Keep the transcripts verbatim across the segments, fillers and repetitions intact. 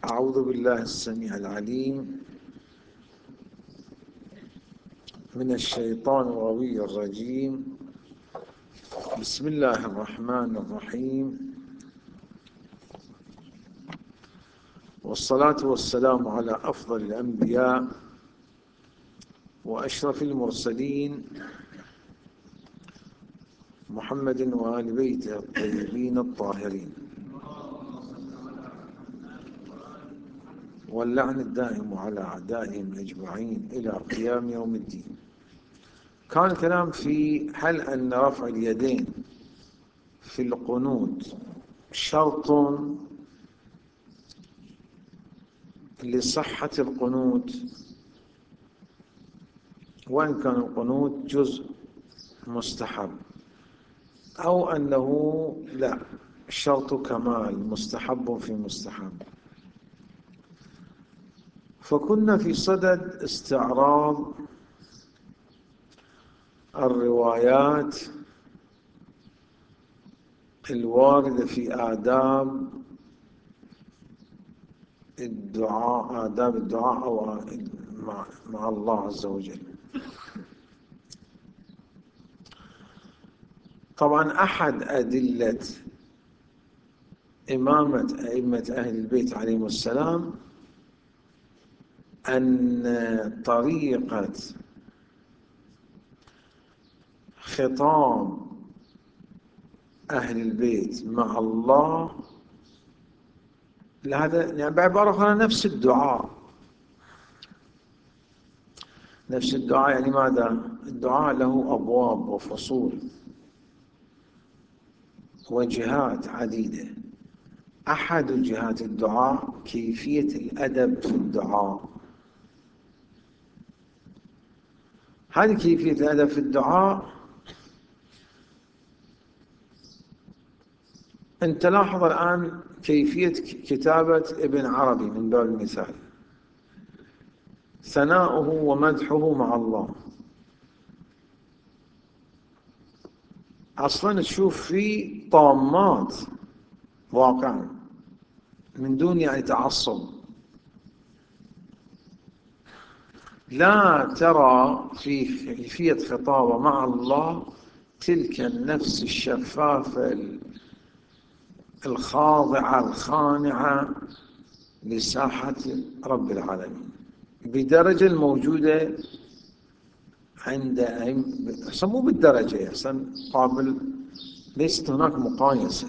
أعوذ بالله السميع العليم من الشيطان الغوي الرجيم. بسم الله الرحمن الرحيم، والصلاة والسلام على أفضل الأنبياء وأشرف المرسلين محمد وآل بيته الطيبين الطاهرين، واللعن الدائم على أعدائهم أجمعين إلى قيام يوم الدين. كان الكلام في هل أن رفع اليدين في القنوت شرط لصحة القنوت، وإن كان القنوت جزء مستحب، أو أنه لا، شرط كمال، مستحب في مستحب. فكنا في صدد استعراض الروايات الواردة في آداب الدعاء، آداب الدعاء أو مع الله عز وجل. طبعا أحد أدلة إمامة أئمة أهل البيت عليهم السلام أن طريقة خطاب أهل البيت مع الله لهذا، يعني بعبارة أخرى نفس الدعاء، نفس الدعاء. يعني ماذا؟ الدعاء له أبواب وفصول وجهات عديدة. أحد جهات الدعاء كيفية الأدب في الدعاء. هذه كيفية الأدب في الدعاء أن تلاحظ الآن كيفية كتابة ابن عربي من باب المثال، ثناؤه ومدحه مع الله. أصلا تشوف فيه طامات واقعا من دون يعني تعصب. لا ترى في كيفية خطابه مع الله تلك النفس الشفافة الخاضعة الخانعة لساحة رب العالمين بدرجة الموجودة عند أحسن، مو بالدرجة، أحسن قابل، ليست هناك مقايسة.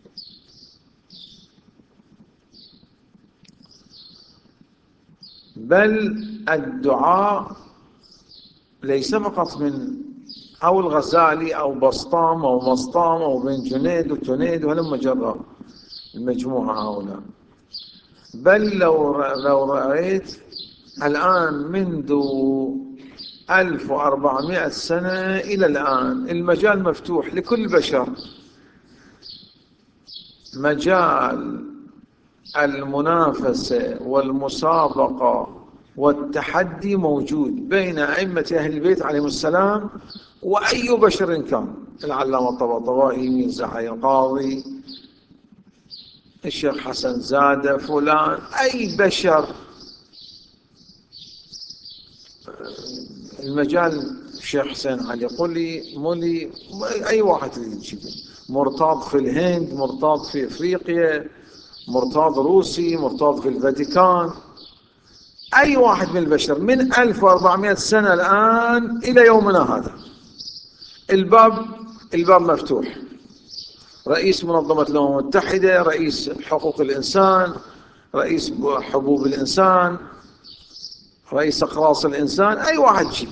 بل الدعاء ليس فقط من أو الغزالي أو بسطام أو مسطام أو بن جنيد وتنيد ولما جرى المجموعة هؤلاء، بل لو لو رأيت الآن منذ ألف وأربعمائة سنة إلى الآن المجال مفتوح لكل بشر، مجال المنافسة والمسابقة والتحدي موجود بين أئمة أهل البيت عليهم السلام وأي بشر كان، العلامة الطباطبائي، ميرزا علي القاضي، الشيخ حسن زادة، فلان، أي بشر. المجال الشيخ حسين علي قولي مولي، أي واحد تجيبه، مرتاض في الهند، مرتاض في أفريقيا، مرتاض روسي، مرتاض في الفاتيكان، أي واحد من البشر من ألف وأربعمائة سنة الآن إلى يومنا هذا الباب الباب مفتوح. رئيس منظمة الأمم المتحدة، رئيس حقوق الإنسان، رئيس حبوب الإنسان، رئيس أقراص الإنسان، أي واحد جيبه،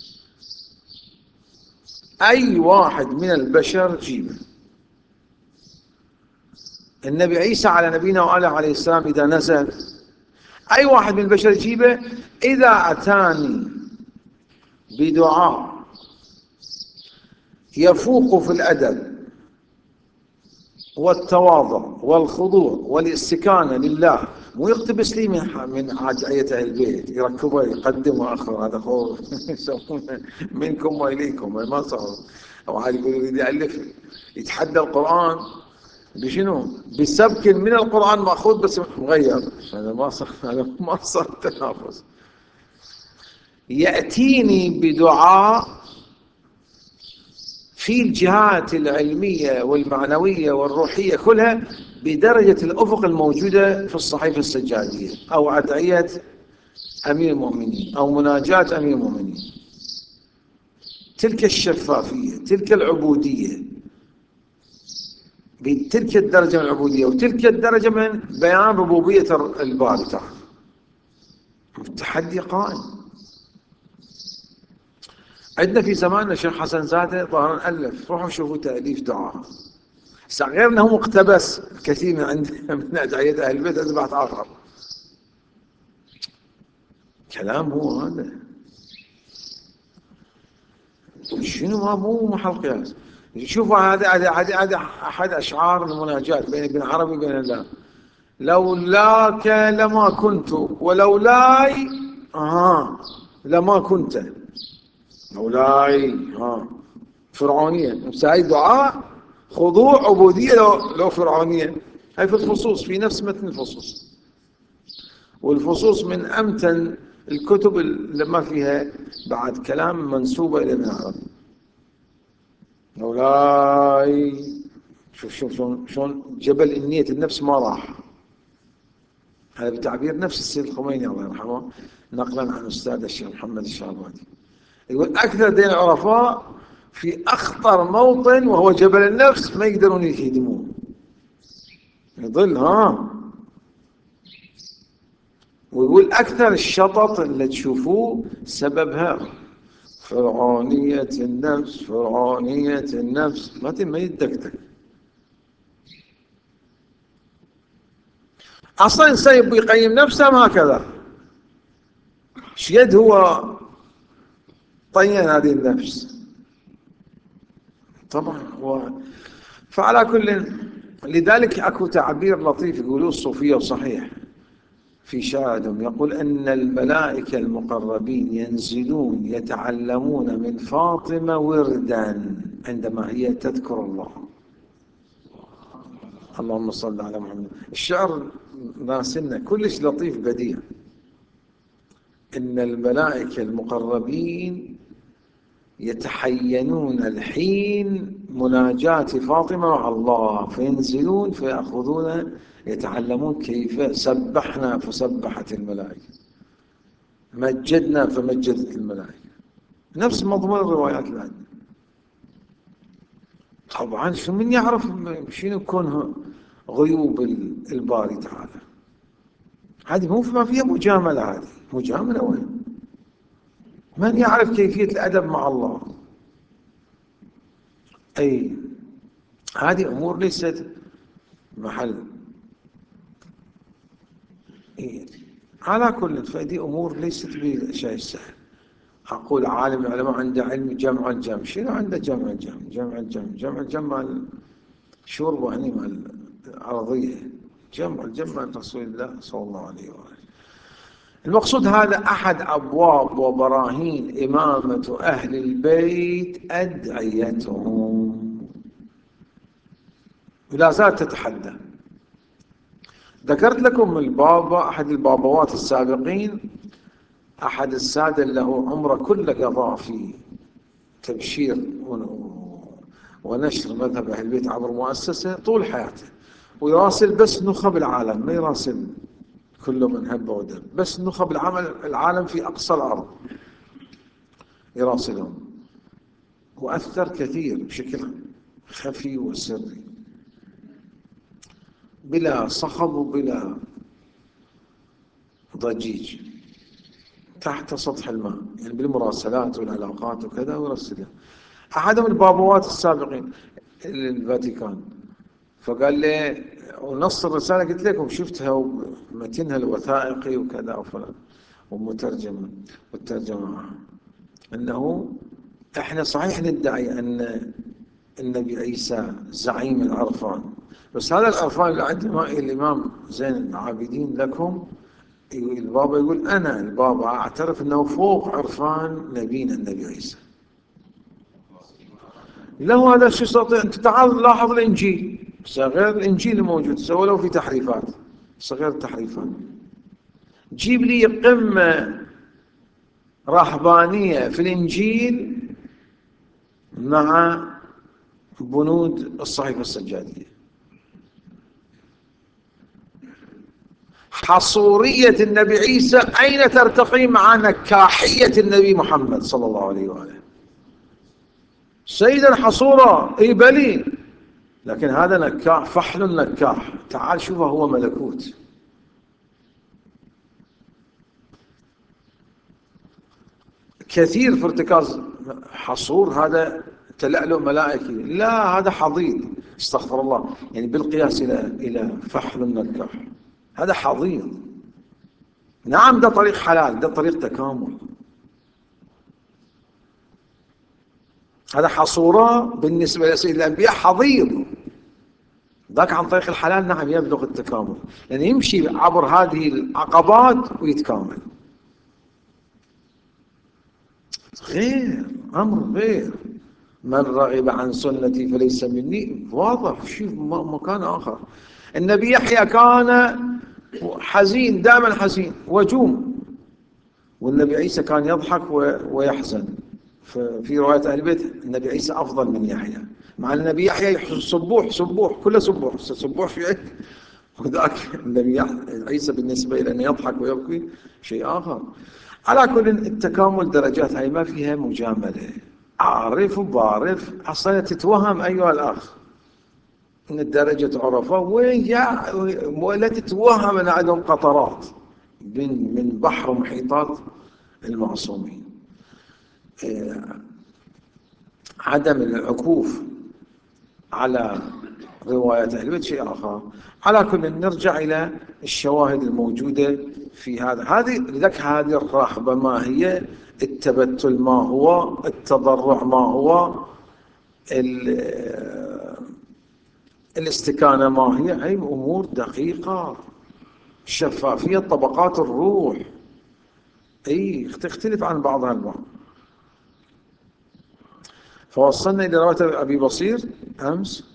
أي واحد من البشر جيبه. النبي عيسى على نبينا وآله عليه السلام إذا نزل، أي واحد من البشر جيبه. إذا أتاني بدعاء يفوق في الأدب والتواضع والخضوع والاستكانة لله، مو يقتبس لي من من عادية أهل البيت يركبه يقدم وآخر، هذا خوف يسمونه منكم وإليكم ما صار. أو عاد يقول يريد يألف يتحدى القرآن بشنو؟ بسبك من القرآن مأخوذ بس مغير. هذا ما صار، هذا ما صار تنافس. يأتيني بدعاء في الجهات العلمية والمعنوية والروحية كلها بدرجة الأفق الموجودة في الصحيفة السجادية، أو أدعية أمير المؤمنين، أو مناجاة أمير المؤمنين. تلك الشفافية، تلك العبودية، بتلك الدرجة من العبودية وتلك الدرجة من بيان ربوبية الباري تعالى. التحدي قائم. عندنا في زماننا الشيخ حسن زاده ظاهرا ألف، روحوا شوفوا تأليف دعاء. غير أنه مقتبس كثير من عندنا من أدعية أهل البيت أذبحت آخر. كلام هو هذا شنو؟ ما مو محل قياس. شوفوا هذا هذا هذا أحد أشعار المناجاة بين ابن عربي وبين الله. لولاك لما كنت، ولولاي آه لما كنت. لولاي ها فرعونية، بس هاي دعاء خضوع عبودية لو, لو فرعونية. هاي في الفصوص، في نفس متن الفصوص. والفصوص من أمتن الكتب اللي ما فيها بعد كلام منسوبة إلى ابن عربي. لولاي شوف شوف شلون شلون جبل النية النفس ما راح. هذا بتعبير نفس السيد الخميني الله يرحمه نقلا عن أستاذ الشيخ محمد الشعباني. يقول أكثر دين العرفاء في أخطر موطن وهو جبل النفس ما يقدرون يهدموه، يظل ها. ويقول أكثر الشطط اللي تشوفوه سببها فرعونية النفس، فرعونية النفس، ما ما يدكتك. أصلا إنسان يبي يقيم نفسه ما هكذا. شيد هو طين هذه النفس طبعا هو. فعلى كل، لذلك أكو تعبير لطيف يقولوه الصوفية وصحيح في شاهدهم، يقول أن الملائكة المقربين ينزلون يتعلمون من فاطمة وردا عندما هي تذكر الله. اللهم صل على محمد. الشعر ناسنا كلش لطيف بديع. إن الملائكة المقربين يتحينون الحين مناجاة فاطمة مع الله، فينزلون فيأخذون يتعلمون كيف سبحنا فسبحت الملائكة، مجدنا فمجدت الملائكة. نفس مضمون الروايات اللي عندنا. طبعا شو من يعرف شنو كونه غيوب الباري تعالى؟ هذه مو ما فيها مجاملة. هذه مجاملة وين؟ من يعرف كيفية الأدب مع الله؟ أي هذه أمور ليست محل. إيه. على كل، فهذه أمور ليست بشيء سهل. أقول عالم العلماء عنده علم جمع الجمع. شنو عنده جمع الجمع؟ جمع الجمع جمع الجمع شرب يعني مع العرضية. جمع الجمع رسول الله صلى الله عليه وآله. المقصود هذا أحد أبواب وبراهين إمامة أهل البيت أدعيتهم، ولا زالت تتحدى. ذكرت لكم البابا، أحد البابوات السابقين، أحد السادة اللي له عمره كله قضاء في تبشير ونشر مذهب أهل البيت عبر مؤسسة طول حياته، ويراسل بس نخب العالم، ما يراسل كله من هب ودب، بس نخب العمل العالم في أقصى الأرض يراسلهم. وأثر كثير بشكل خفي وسري بلا صخب وبلا ضجيج، تحت سطح الماء، يعني بالمراسلات والعلاقات وكذا ويرسلها. أحدهم البابوات السابقين الفاتيكان، فقال لي ونص الرسالة قلت لكم شفتها ومتنها الوثائقي وكذا وفلان ومترجمة والترجمة، أنه إحنا صحيح ندعي أن النبي عيسى زعيم العرفان، بس هذا العرفان اللي عند الإمام زين العابدين لكم، البابا يقول أنا البابا أعترف أنه فوق عرفان نبينا النبي عيسى. له هذا شو يستطيع؟ أنت تعال لاحظ الإنجيل، غير الإنجيل الموجود، سووا له في تحريفات، غير التحريفات. جيب لي قمة رهبانية في الإنجيل مع بنود الصحيفة السجادية. حصورية النبي عيسى أين ترتقي مع نكاحية النبي محمد صلى الله عليه وآله؟ سيدا حصورا، اي بلي، لكن هذا نكاح، فحل نكاح. تعال شوفه، هو ملكوت. كثير في ارتكاز حصور، هذا تلألؤ ملائكي، لا هذا حضيض، استغفر الله، يعني بالقياس إلى إلى فحل النكاح، هذا حضيض. نعم ده طريق حلال، ده طريق تكامل. هذا حصورة بالنسبة لسيد الأنبياء حضيض، ذاك عن طريق الحلال نعم يبلغ التكامل، يعني يمشي عبر هذه العقبات ويتكامل. غير أمر غير. من رغب عن سنتي فليس مني، واضح. شوف مكان آخر. النبي يحيى كان حزين، دائما حزين وجوم، والنبي عيسى كان يضحك ويحزن. في رواية أهل البيت النبي عيسى أفضل من يحيى، مع أن النبي يحيى سبوح سبوح كله سبوح سبوح في عيد، وذاك النبي عيسى بالنسبة إلى أنه يضحك ويبكي شيء آخر. على كل التكامل درجات، هاي ما فيها مجاملة. عارف وبعرف أصلا تتوهم أيها الأخ إن الدرجة عرفة وين جاء، ولا تتوهم أن عندهم قطرات من من بحر محيطات المعصومين. عدم العكوف على روايات أهل البيت شيء آخر. على كل نرجع إلى الشواهد الموجودة في هذا. هذه لذلك هذه الرهبة ما هي، التبتل ما هو، التضرع ما هو، الاستكانة ما هي، هي أمور دقيقة. شفافية طبقات الروح أي تختلف عن بعضها البعض. فوصلنا إلى رواية أبي بصير أمس،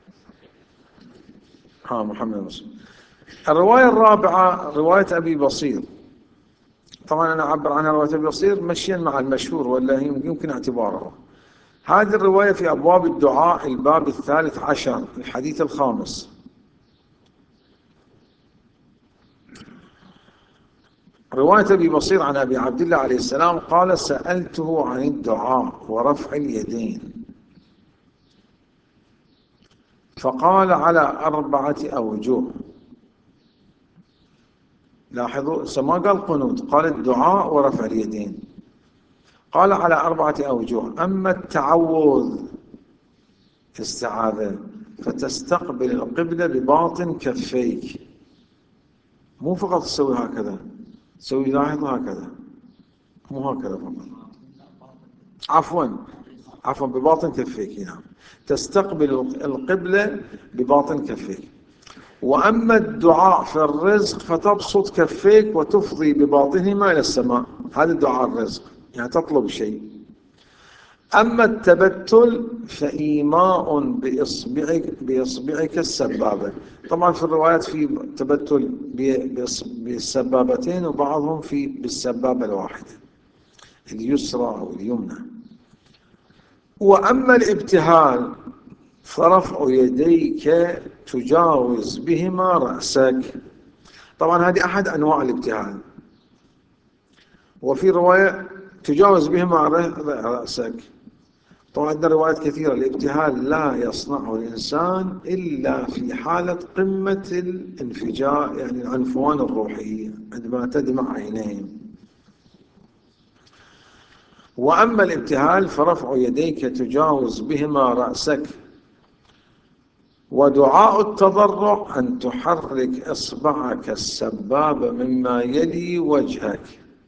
ها محمد بصير. الرواية الرابعة رواية أبي بصير، طبعا أنا أعبر عنها رواية أبي بصير مشيا مع المشهور ولا يمكن اعتباره. هذه الرواية في أبواب الدعاء، الباب الثالث عشر، الحديث الخامس. رواية أبي بصير عن أبي عبد الله عليه السلام قال: سألته عن الدعاء ورفع اليدين فقال: على أربعة أوجه. لاحظوا ما قال قنوت، قال الدعاء ورفع اليدين، قال على أربعة أوجه. أما التعوذ استعاذة فتستقبل القبلة بباطن كفيك، مو فقط تسوي هكذا، تسوي لاحظ هكذا، مو هكذا فقط، عفوا عفوا بباطن كفيك. نعم، تستقبل القبلة بباطن كفيك. وأما الدعاء في الرزق فتبسط كفيك وتفضي بباطنهما إلى السماء، هذا الدعاء الرزق، يعني تطلب شيء. أما التبتل فإيماء بإصبعك, بإصبعك السبابة. طبعا في الروايات في تبتل بالسبابتين، وبعضهم في بالسبابة الواحدة اليسرى أو اليمنى. وأما الابتهال فرفع يديك تجاوز بهما رأسك. طبعا هذه أحد أنواع الابتهال، وفي رواية تجاوز بهما رأسك. طبعا عندنا روايات كثيرة. الابتهال لا يصنعه الإنسان إلا في حالة قمة الانفجار، يعني العنفوان الروحي، عندما تدمع عينيه. وأما الابتهال فرفع يديك تجاوز بهما رأسك. ودعاء التضرع أن تحرك إصبعك السبابة مما يلي وجهك،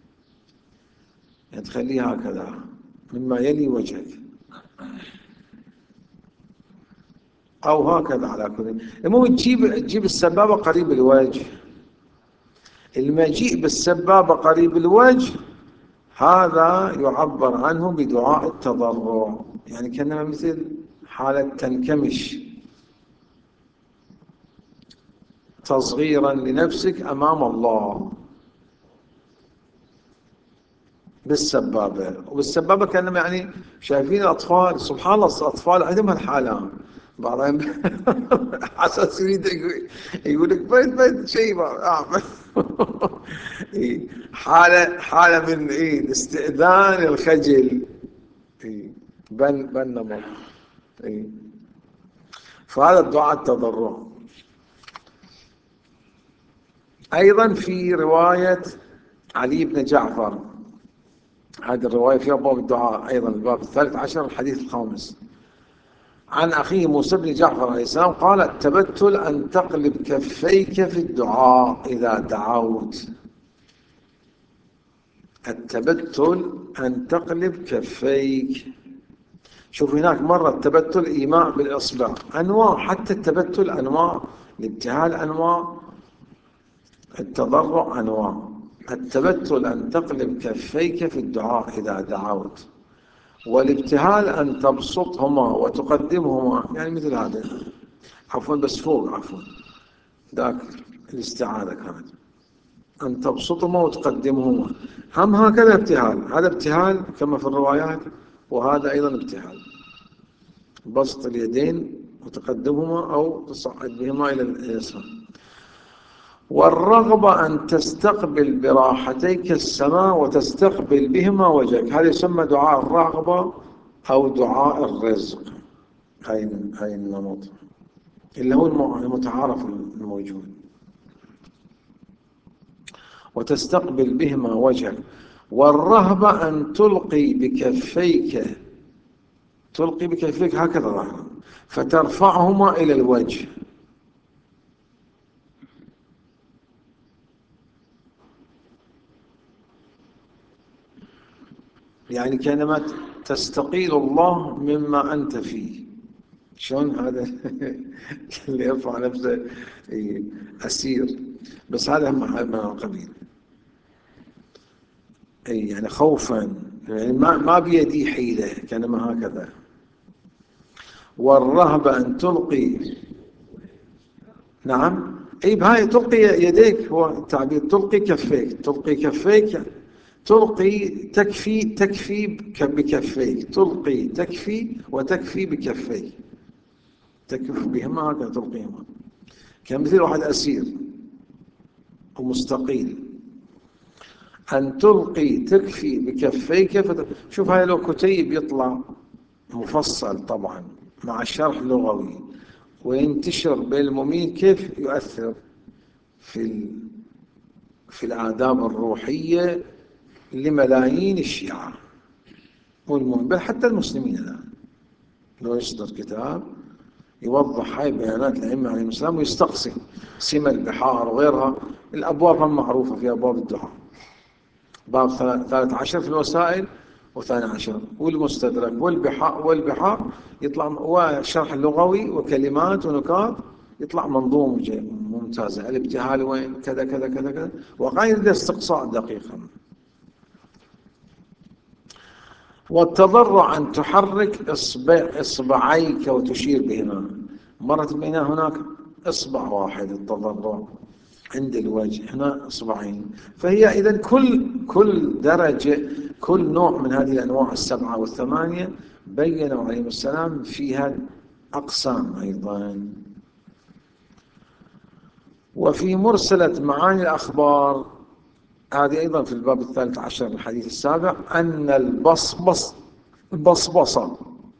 يعني تخليها هكذا مما يلي وجهك، أو هكذا. على كل المهم تجيب تجيب السبابة قريب الوجه. المجيء بالسبابة قريب الوجه هذا يعبر عنه بدعاء التضرع، يعني كأنما مثل حالة تنكمش تصغيرا لنفسك أمام الله بالسبابة. وبالسبابة كانوا يعني شايفين الأطفال، سبحان الله الأطفال عندهم هالحالة بعضهم حساس يريد يقول لك بيت بيت شيء أعمل حالة حالة من إيه الاستئذان الخجل. إيه بن بن نمط. إيه فهذا الدعاء التضرع. أيضا في رواية علي بن جعفر، هذه الرواية فيها باب الدعاء أيضا الباب الثالث عشر الحديث الخامس، عن أخيه موسى بن جعفر عليه السلام قال: التبتل أن تقلب كفيك في الدعاء إذا دعوت. التبتل أن تقلب كفيك. شوف هناك مرة التبتل إيماء بالإصبع، أنواع، حتى التبتل أنواع، الابتهال أنواع، التضرع أنواع. التبتل أن تقلب كفيك في الدعاء إذا دعوت، والابتهال أن تبسطهما وتقدمهما، يعني مثل هذا، عفوا بس فوق، عفوا ذاك الاستعاذة كانت أن تبسطهما وتقدمهما، هم هكذا ابتهال، هذا ابتهال كما في الروايات، وهذا أيضا ابتهال، بسط اليدين وتقدمهما أو تصعد بهما إلى اليسار. والرغبة أن تستقبل براحتيك السماء وتستقبل بهما وجهك، هذا يسمى دعاء الرغبة أو دعاء الرزق. هاي هاي النمط اللي هو المتعارف الموجود. وتستقبل بهما وجهك. والرهبة أن تلقي بكفيك، تلقي بكفيك هكذا ظهرا فترفعهما إلى الوجه، يعني كأنما تستقيل الله مما أنت فيه. شلون هذا اللي يرفع نفسه أسير، بس هذا من القبيل، أي يعني خوفا، يعني ما ما بيدي حيلة، كأنما هكذا. والرهبة أن تلقي، نعم أي بهاي تلقي يديك، هو التعبير تلقي كفيك، تلقي كفيك، تلقي تكفي، تكفي بكفيك، تلقي تكفي وتكفي بكفيك، تكف بهما هكذا تلقيهما، كان مثل واحد أسير ومستقيل. أن تلقي تكفي بكفيك فت... شوف هاي لو كتيب يطلع مفصل طبعا مع شرح لغوي وينتشر بين المؤمنين، كيف يؤثر في ال... في الآداب الروحية لملايين الشيعة والمؤمنين، بل حتى المسلمين الآن. لو يصدر كتاب يوضح هاي بيانات الأئمة عليهم السلام ويستقصي سمة البحار وغيرها، الأبواب المعروفة في أبواب الدعاء، باب ثالث عشر في الوسائل وثاني عشر والمستدرك والبحار، والبحار يطلع وشرح لغوي وكلمات ونكات، يطلع منظوم ممتازة. الابتهال وين كذا كذا كذا كذا، وغير استقصاء دقيقا. والتضرع أن تحرك إصبع إصبعيك وتشير بهما، مرت بيننا هناك إصبع واحد التضرع عند الوجه، هنا إصبعين. فهي إذن كل كل درجة، كل نوع من هذه الأنواع السبعة والثمانية بينوا عليهم السلام فيها أقسام أيضا. وفي مرسلة معاني الأخبار، هذه أيضا في الباب الثالث عشر الحديث السابع، أن البصبص البصبصة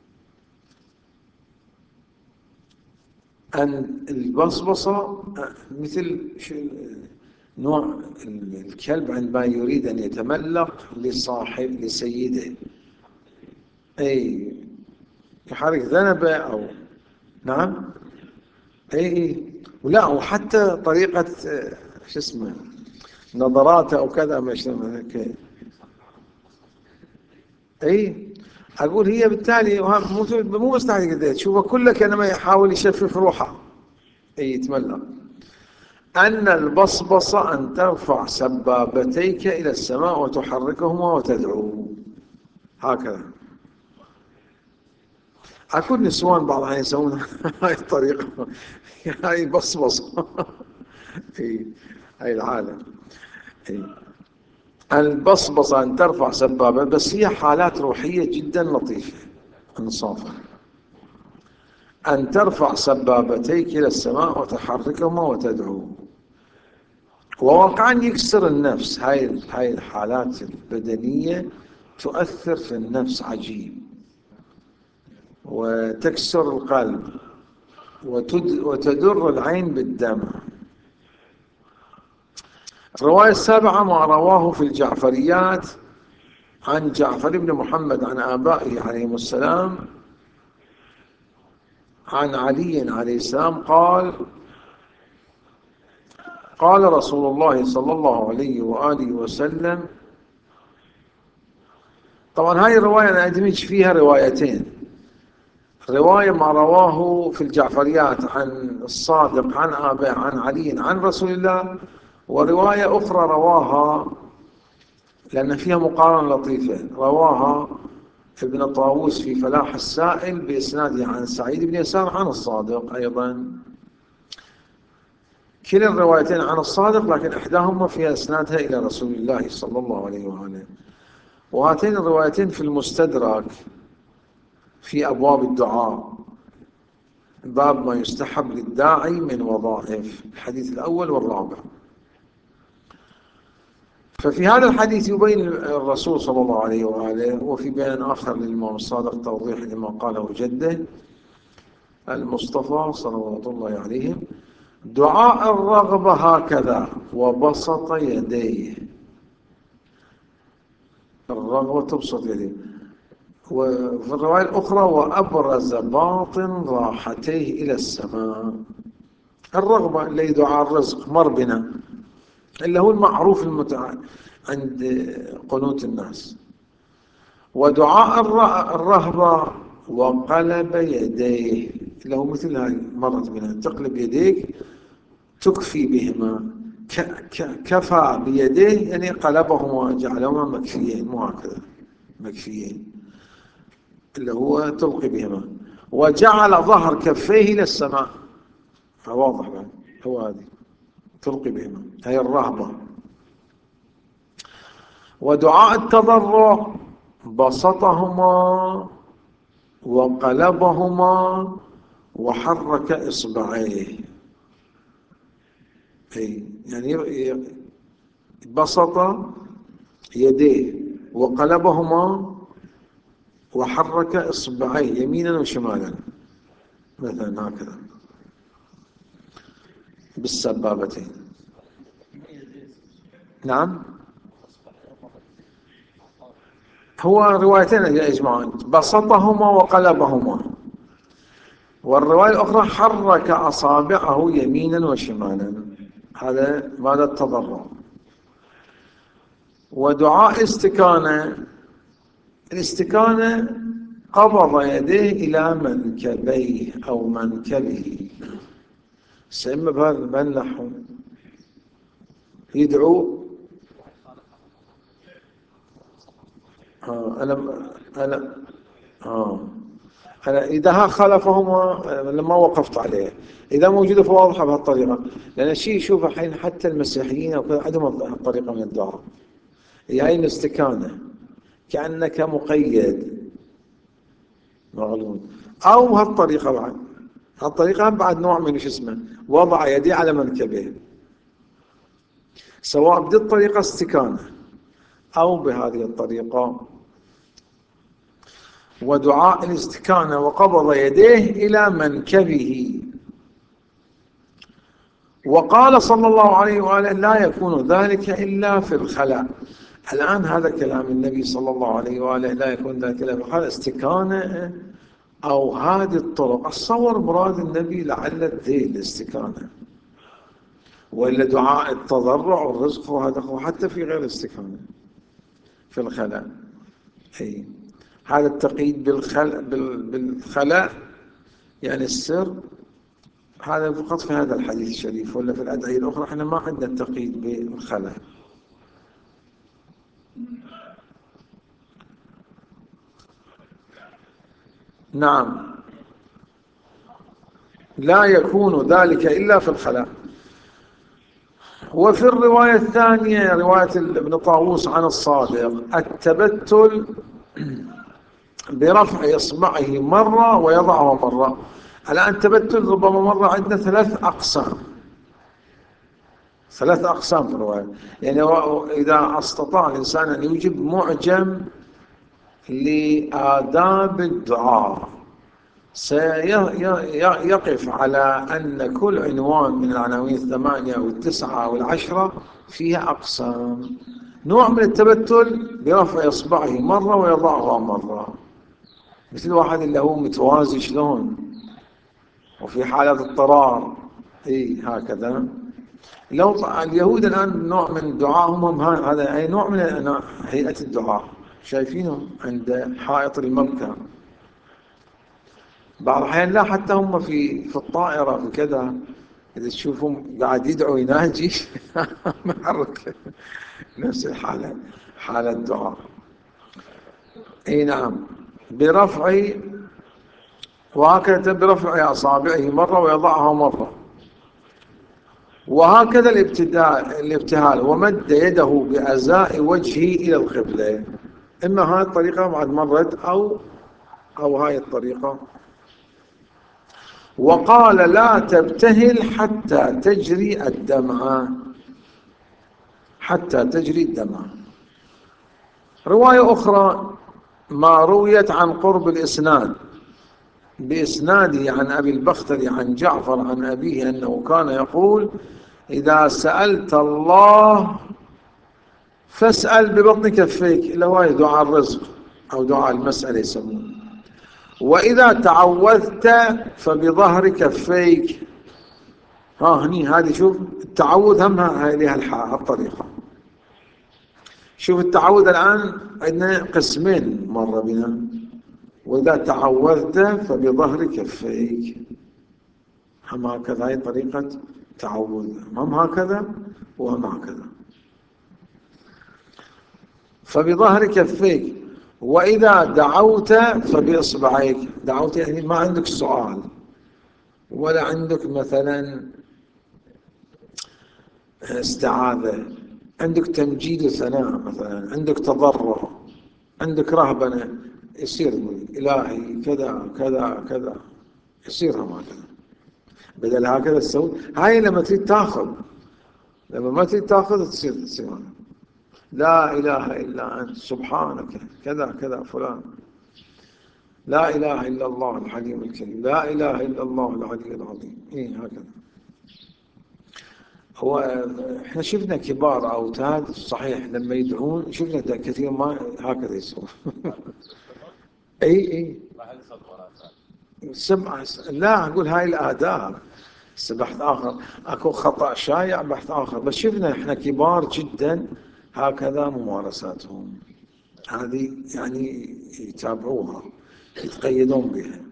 أن البصبصة مثل نوع الكلب عندما يريد أن يتملق لصاحب لسيده، أي يحرك ذنبه أو نعم أي، ولا وحتى طريقة شو اسمه نظراته أو كذا مش هيك. أي أقول هي بالتالي مو مو مستحيل كذا تشوفه كله كأنما يحاول يشفف روحه، أي يتملق. أن البصبصة أن ترفع سبابتيك إلى السماء وتحركهما وتدعو هكذا. أكون نسوان بعض الأحيان يسوون هاي الطريقة، هاي بصبصة في هاي الحالة. البصبصة أن ترفع سبابة، بس هي حالات روحية جدا لطيفة انصافا. أن ترفع سبابتيك إلى السماء وتحركهما وتدعو، وواقعا يكسر النفس. هاي هاي الحالات البدنية تؤثر في النفس عجيب، وتكسر القلب، وتدر العين بالدم. الرواية السابعة ما رواه في الجعفريات عن جعفر بن محمد عن آبائه عليهم السلام عن علي عليه السلام قال: قال رسول الله صلى الله عليه وآله وسلم. طبعا هاي الرواية أنا أدمج فيها روايتين: رواية ما رواه في الجعفريات عن الصادق عن آبائه عن علي عن رسول الله، ورواية أخرى رواها، لأن فيها مقارنة لطيفة، رواها ابن طاووس في فلاح السائل بإسناده عن سعيد بن يسار عن الصادق أيضا. كلا الروايتين عن الصادق، لكن إحداهما فيها إسنادها إلى رسول الله صلى الله عليه وآله. وهاتين الروايتين في المستدرك في أبواب الدعاء، باب ما يستحب للداعي من وظائف، الحديث الأول والرابع. ففي هذا الحديث يبين الرسول صلى الله عليه وآله، وفي بيان آخر للإمام الصادق توضيح لما قاله جده المصطفى صلوات الله عليه: دعاء الرغبة هكذا وبسط يديه. الرغبة تبسط يديه. وفي الرواية الأخرى: وأبرز باطن راحتيه إلى السماء. الرغبة اللي دعاء الرزق مر بنا، اللي هو المعروف المتع... عند قنوت الناس. ودعاء الرهبة وقلب يديه، اللي هو مثل هاي مرت بنا، تقلب يديك تكفي بهما. ك... ك... كفى بيديه يعني قلبهما جعلهما مكفيين، مو هكذا مكفيين، اللي هو تلقي بهما. وجعل ظهر كفيه إلى السماء، فواضح بعد هو هذه تلقي بهما، هي الرهبة. ودعاء التضرع بسطهما وقلبهما وحرك إصبعيه. أي يعني بسط يديه وقلبهما وحرك إصبعيه يمينا وشمالا، مثلا هكذا بالسبابتين. نعم، هو روايتين يجمعون: بسطهما وقلبهما، والرواية الأخرى حرك أصابعه يمينا وشمالا. هذا ماذا التضرع. ودعاء استكانة، الاستكانة قبض يديه إلى منكبيه أو منكبه، سيما بهذا المنلح يدعو. آه أنا أنا آه أنا إذا ها خالفهما لما وقفت عليه، إذا موجودة فواضحة بهالطريقة، لأن الشيء يشوف الحين حتى المسيحيين عندهم هالطريقة من الدعاء، هي الاستكانة كأنك مقيد مغلوب، أو هالطريقة بعد، هالطريقة بعد نوع من شو اسمه وضع يديه على منكبه، سواء بدي الطريقة استكانة أو بهذه الطريقة. ودعاء الاستكانة وقبض يديه إلى منكبه. وقال صلى الله عليه وآله: لا يكون ذلك إلا في الخلاء. الآن هذا كلام النبي صلى الله عليه وآله، لا يكون ذلك إلا في الخلاء، استكانة أو هذه الطرق. أتصور مراد النبي لعل ذي الاستكانة، وإلا دعاء التضرع والرزق وهذا حتى في غير الاستكانة في الخلاء. أي هذا التقييد بالخلاء بالخلاء يعني السر، هذا فقط في هذا الحديث الشريف، ولا في الأدعية الأخرى احنا ما عندنا التقييد بالخلاء. نعم، لا يكون ذلك إلا في الخلاء. وفي الرواية الثانية رواية ابن طاووس عن الصادق التبتل برفع إصبعه مرة ويضعه مرة. الآن التبتل ربما مرة عندنا ثلاث أقسام، ثلاث أقسام في الرواية. يعني إذا استطاع الإنسان أن يوجد معجم لآداب الدعاء سيقف على أن كل عنوان من العناوين الثمانية أو التسعة أو العشرة فيها أقسام. نوع من التبتل برفع إصبعه مرة ويضعها مرة، مثل واحد اللي هو متوازي شلون، وفي حالة اضطرار إيه هكذا. لو اليهود الآن نوع من دعائهم هذا أي نوع من هيئة الدعاء، شايفينهم عند حائط المبكى. بعض الأحيان لا، حتى هم في في الطائرة في كذا إذا تشوفهم قاعد يدعو يناجي محرك نفس الحالة، حالة دعاء. اي نعم، برفع وهكذا برفع أصابعه مرة ويضعها مرة، وهكذا الابتداء الابتهال ومد يده بأزاء وجهه إلى القبلة. إما هاي الطريقة بعد مرت أو أو هاي الطريقة. وقال لا تبتهل حتى تجري الدمعة، حتى تجري الدمعة. رواية أخرى ما رويت عن قرب الإسناد بإسناده عن أبي البختري عن جعفر عن أبيه أنه كان يقول إذا سألت الله فاسأل ببطن كفيك، اللي هو دعاء الرزق أو دعاء المسألة يسمونه. وإذا تعوذت فبظهر كفيك. ها هني هذه شوف التعوذ هم هذه الطريقة. شوف التعوذ الآن عندنا قسمين مر بنا. وإذا تعوذت فبظهر كفيك، هم هكذا، هاي طريقة تعوذ، هم هكذا وهم هكذا. فبظهر كفيك. وإذا دعوت فبإصبعيك. دعوت يعني ما عندك سؤال ولا عندك مثلا استعاذة، عندك تمجيد وثناء، مثلا عندك تضرع، عندك رهبنة، يصير إلهي كذا كذا كذا، يصير هم هكذا. بدل هكذا تسوي هاي لما تريد تاخذ، لما ما تريد تاخذ تصير تصير لا إله إلا أنت سبحانك كذا كذا فلان، لا إله إلا الله الحليم الكريم، لا إله إلا الله العلي العظيم. إيه هكذا. هو احنا شفنا كبار أوتاد صحيح لما يدعون شفنا كثير ما هكذا يسوون. اي اي سبع لا أقول هاي الآداب. بحث آخر أكو خطأ شائع بحث آخر، بس شفنا إحنا كبار جدا هكذا ممارساتهم هذه، يعني يتابعوها يتقيدون بها.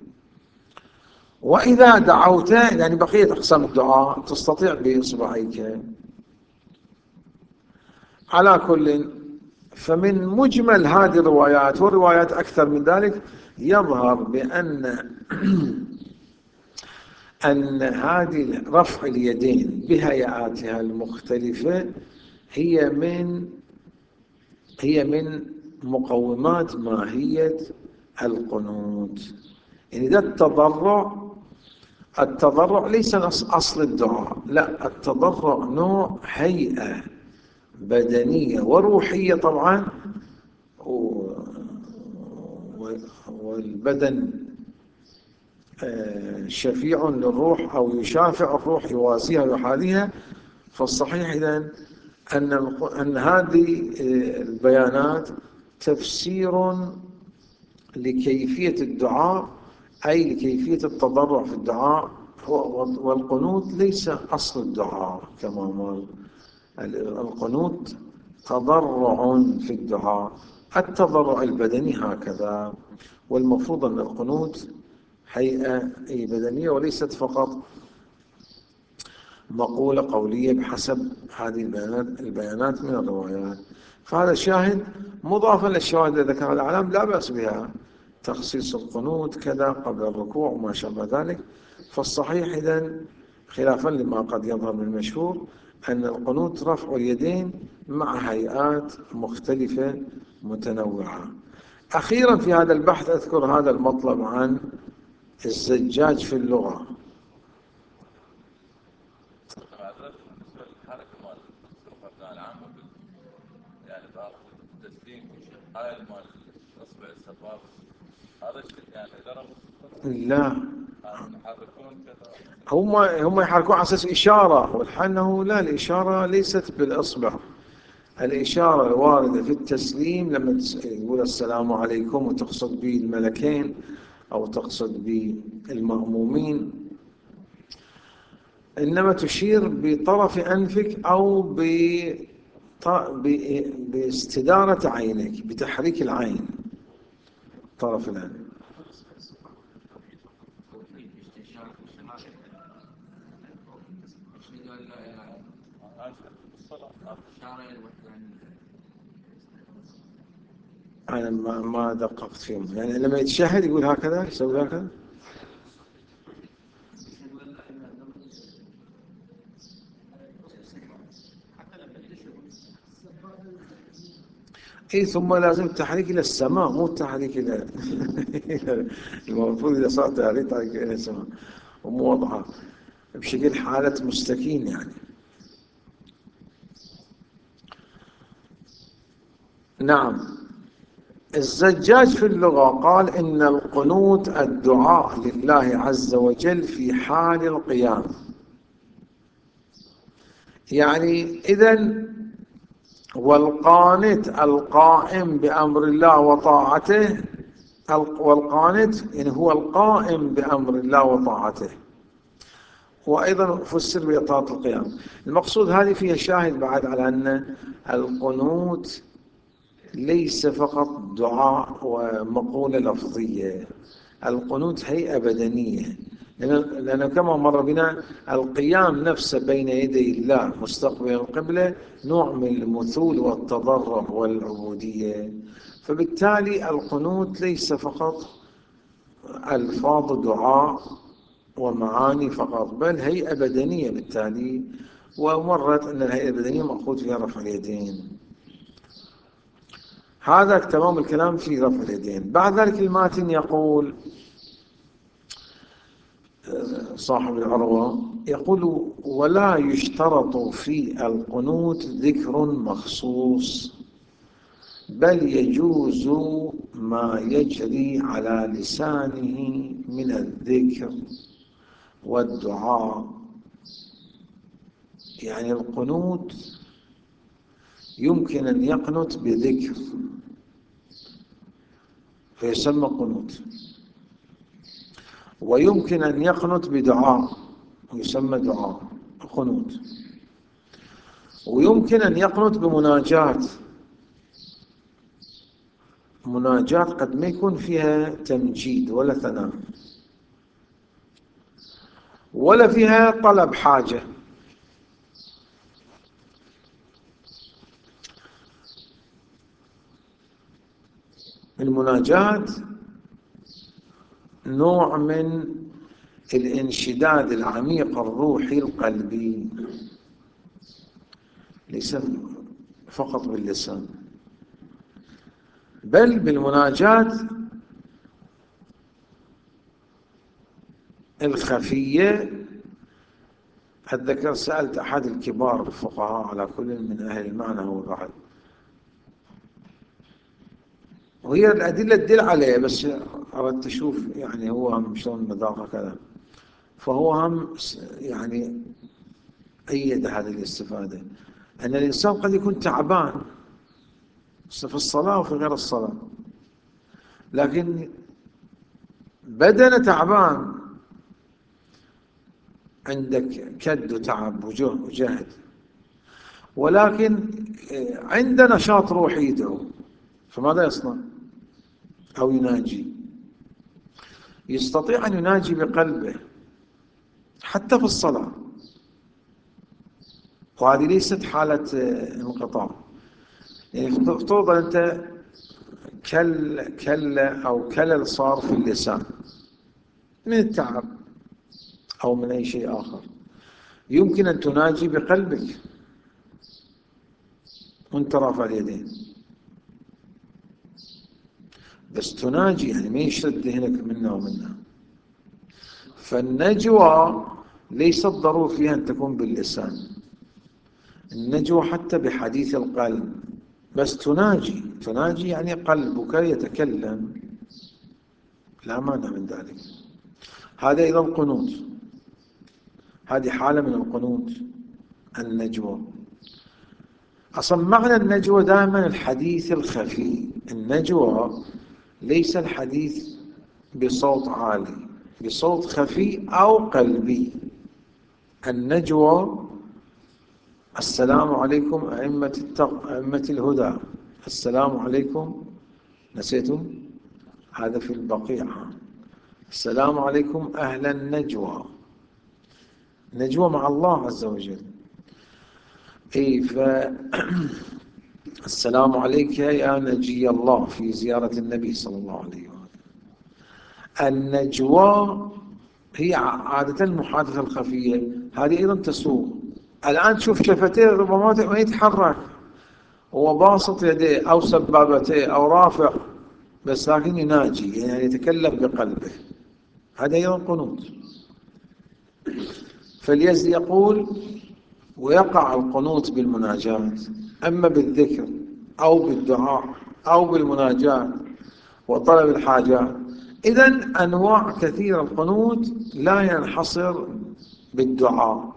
وإذا دعوت يعني بقية أقسام الدعاء تستطيع بإصبعيك. على كل، فمن مجمل هذه الروايات والروايات أكثر من ذلك يظهر بأن أن هذه رفع اليدين بهيئاتها المختلفة هي من هي من مقومات ماهية القنوت. يعني ده التضرع، التضرع ليس أصل الدعاء، لا، التضرع نوع هيئة بدنية وروحية طبعا، والبدن شفيع للروح أو يشافع الروح يواسيها ويحاذيها. فالصحيح إذن أن أن هذه البيانات تفسير لكيفية الدعاء، أي لكيفية التضرع في الدعاء. والقنوت ليس أصل الدعاء كما قال، القنوت تضرع في الدعاء، التضرع البدني هكذا. والمفروض أن القنوت هيئة بدنية وليست فقط مقولة قولية بحسب هذه البيانات البيانات من الروايات. فهذا الشاهد مضافا للشواهد التي ذكرها الأعلام لا بأس بها، تخصيص القنوت كذا قبل الركوع وما شابه ذلك. فالصحيح إذن خلافا لما قد يظهر من المشهور أن القنوت رفع اليدين مع هيئات مختلفة متنوعة. أخيرا في هذا البحث أذكر هذا المطلب عن الزجاج في اللغة. لا، هم هم يحركون على أساس إشارة، والحال أنه لا، الإشارة ليست بالإصبع. الإشارة الواردة في التسليم لما تقول السلام عليكم وتقصد به الملكين أو تقصد به المأمومين، إنما تشير بطرف أنفك أو باستدارة عينك، بتحريك العين طرف الأنف. أنا ما ما دققت فيهم، يعني لما يتشهد يقول هكذا، يسوي هكذا. إيه، ثم لازم التحريك إلى السماء، مو التحريك إلى المفروض إذا صار تحريك تحريك إلى السماء، ومو واضحة بشكل حالة مستكين يعني. نعم. الزجاج في اللغة قال إن القنوت الدعاء لله عز وجل في حال القيام. يعني إذن والقانت القائم بأمر الله وطاعته، والقانت يعني هو القائم بأمر الله وطاعته، وأيضا فسر بإطاعة القيام. المقصود هذه فيها شاهد بعد على أن القنوت ليس فقط دعاء ومقولة لفظية، القنوت هيئة بدنية، لأنه كما مر بنا القيام نفسه بين يدي الله مستقبل القبلة نوع من المثول والتضرع والعبودية. فبالتالي القنوت ليس فقط ألفاظ دعاء ومعاني فقط، بل هيئة بدنية بالتالي، ومرت أن الهيئة البدنية مأخوذ فيها رفع اليدين. هذا تمام الكلام في رفع اليدين. بعد ذلك الماتن يقول صاحب العروة، يقول ولا يشترط في القنوت ذكر مخصوص، بل يجوز ما يجري على لسانه من الذكر والدعاء. يعني القنوت يمكن أن يقنت بذكر فيسمى قنوت، ويمكن أن يقنت بدعاء ويسمى دعاء قنوت، ويمكن أن يقنت بمناجاة. مناجاة قد ما يكون فيها تمجيد ولا ثناء ولا فيها طلب حاجة. المناجاة نوع من الانشداد العميق الروحي القلبي، ليس فقط باللسان، بل بالمناجاة الخفية. أتذكر سألت أحد الكبار الفقهاء على كل من أهل المعنى هو بعد، وهي الأدلة تدل عليه، بس أردت أشوف يعني هو هم شلون مذاقه كذا، فهو هم يعني أيد هذه الاستفادة، أن الإنسان قد يكون تعبان في الصلاة وفي غير الصلاة، لكن بدنه تعبان، عندك كد وتعب وجهد، ولكن عنده نشاط روحي يدعو، فماذا يصنع؟ أو يناجي، يستطيع أن يناجي بقلبه حتى في الصلاة، وهذه ليست حالة انقطاع. يعني افترض أنت كل كل أو كلل صار في اللسان من التعب أو من أي شيء آخر، يمكن أن تناجي بقلبك وانت رافع اليدين، بس تناجي يعني ما يشتد ذهنك منا ومنا. فالنجوى ليس الضروري فيها أن تكون باللسان، النجوى حتى بحديث القلب، بس تناجي تناجي يعني قلبك يتكلم، لا مانع من ذلك. هذا إذا القنوت، هذه حالة من القنوت النجوى. أصلا معنى النجوى دائما الحديث الخفي. النجوى ليس الحديث بصوت عالي، بصوت خفي أو قلبي. النجوى السلام عليكم أئمة التق... أئمة الهدى، السلام عليكم، نسيتم هذا في البقيع، السلام عليكم أهل النجوى، نجوى مع الله عز وجل. أي ف السلام عليك يا نجي الله في زيارة النبي صلى الله عليه وسلم. النجوى هي عادة المحادثة الخفية، هذه أيضا تسوق. الآن تشوف شفتيه ربما ما يتحرك، هو باسط يديه أو سبابتيه أو رافع، بس لكن يناجي يعني يتكلم بقلبه، هذا أيضا قنوت. فاليزدي يقول ويقع القنوت بالمناجاة، أما بالذكر أو بالدعاء أو بالمناجاة وطلب الحاجات. إذن أنواع كثيرة القنوت، لا ينحصر بالدعاء.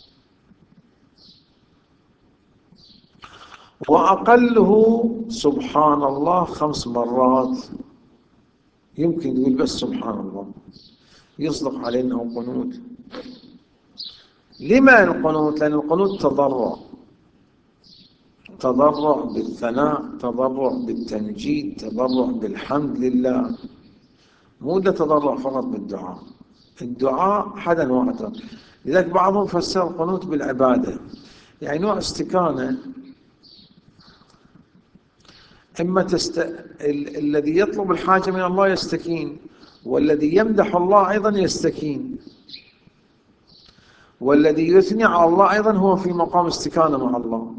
وأقله سبحان الله خمس مرات، يمكن يقول بس سبحان الله، يصدق عليه أنه قنوت. لما القنوت؟ لأن القنوت تضرع، تضرع بالثناء، تضرع بالتمجيد، تضرع بالحمد لله، مو ده تضرع فقط بالدعاء. الدعاء حدا نوع، لذلك بعضهم فسر القنوت بالعبادة، يعني نوع استكانة. إما تست... ال... الذي يطلب الحاجة من الله يستكين، والذي يمدح الله أيضا يستكين، والذي يثني على الله أيضا هو في مقام استكانة مع الله،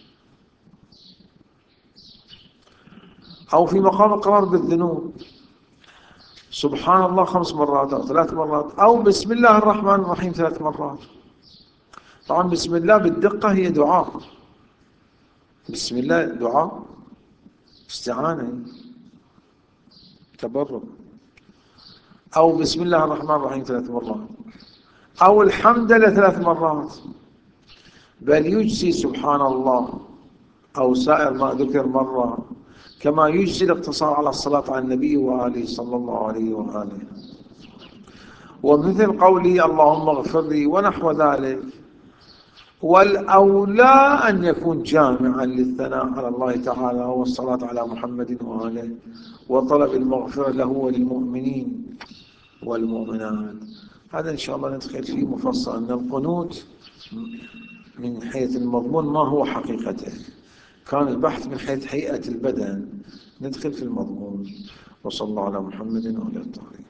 أو في مقام إقرار بالذنوب. سبحان الله خمس مرات أو ثلاث مرات، أو بسم الله الرحمن الرحيم ثلاث مرات. طبعا بسم الله بالدقة هي دعاء، بسم الله دعاء استعانة تبرك. أو بسم الله الرحمن الرحيم ثلاث مرات، أو الحمد لله ثلاث مرات. بل يجزي سبحان الله أو سائر ما ذكر مرة، كما يجزي الاقتصار على الصلاة على النبي وآله صلى الله عليه وآله، ومثل قوله اللهم اغفر لي ونحو ذلك. والأولى أن يكون جامعا للثناء على الله تعالى والصلاة على محمد وآله وطلب المغفرة له وللمؤمنين والمؤمنات. هذا إن شاء الله ندخل فيه مفصل أن القنوت من حيث المضمون ما هو حقيقته، كان البحث من حيث هيئة البدن، ندخل في المضمون. وصلى الله على محمد وعلى آله.